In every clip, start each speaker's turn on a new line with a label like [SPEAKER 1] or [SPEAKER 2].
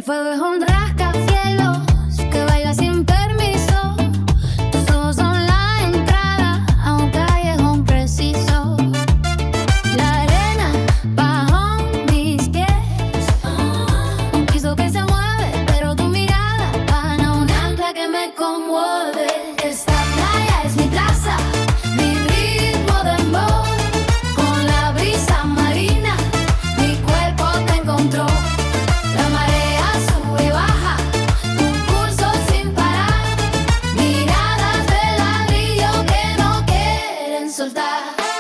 [SPEAKER 1] fuego es un rascacielos que baila sin permiso. Tus ojos son la entrada a un callejón preciso. La arena bajo mis pies, un piso que se mueve, pero tu mirada pana un ancla que me conmueve. Esta playa es mi plaza, mi ritmo de dembow. Con la brisa marina, mi cuerpo te encontró. La marea sube y baja, un pulso sin parar. Miradas de ladrillo que no quieren soltar.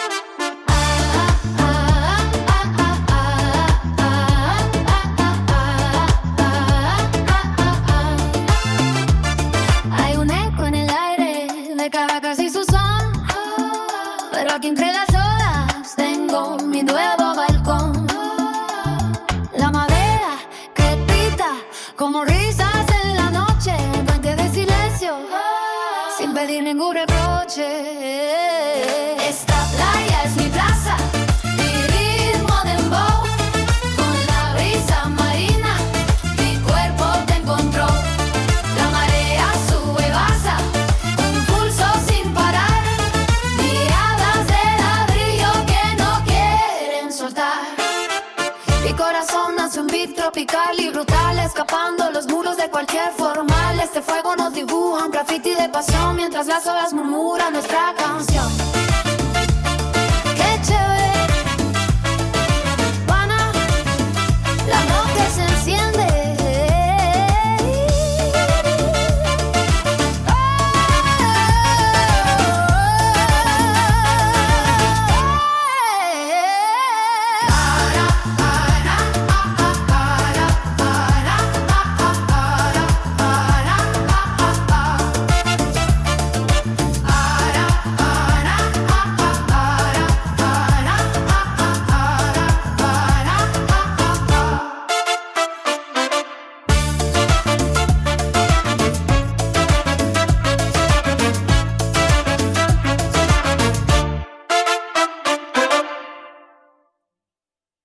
[SPEAKER 1] Hay un eco en el aire de Caracas y su son, pero aquí entre las olas tengo mi nuevo balcón. La madera crepita como risas en la noche, puente de silencio sin pedir ningún reproche. Esta playa es mi plaza, mi ritmo de dembow. Con la brisa marina, mi cuerpo te encontró. La marea sube y baja, un pulso sin parar. Miradas de ladrillo que no quieren soltar. Mi corazón nace un beat tropical y brutal, escapando los muros de cualquier formal. Este fuego nos dibuja un graffiti de pasión, mientras las olas murmuran nuestra canción.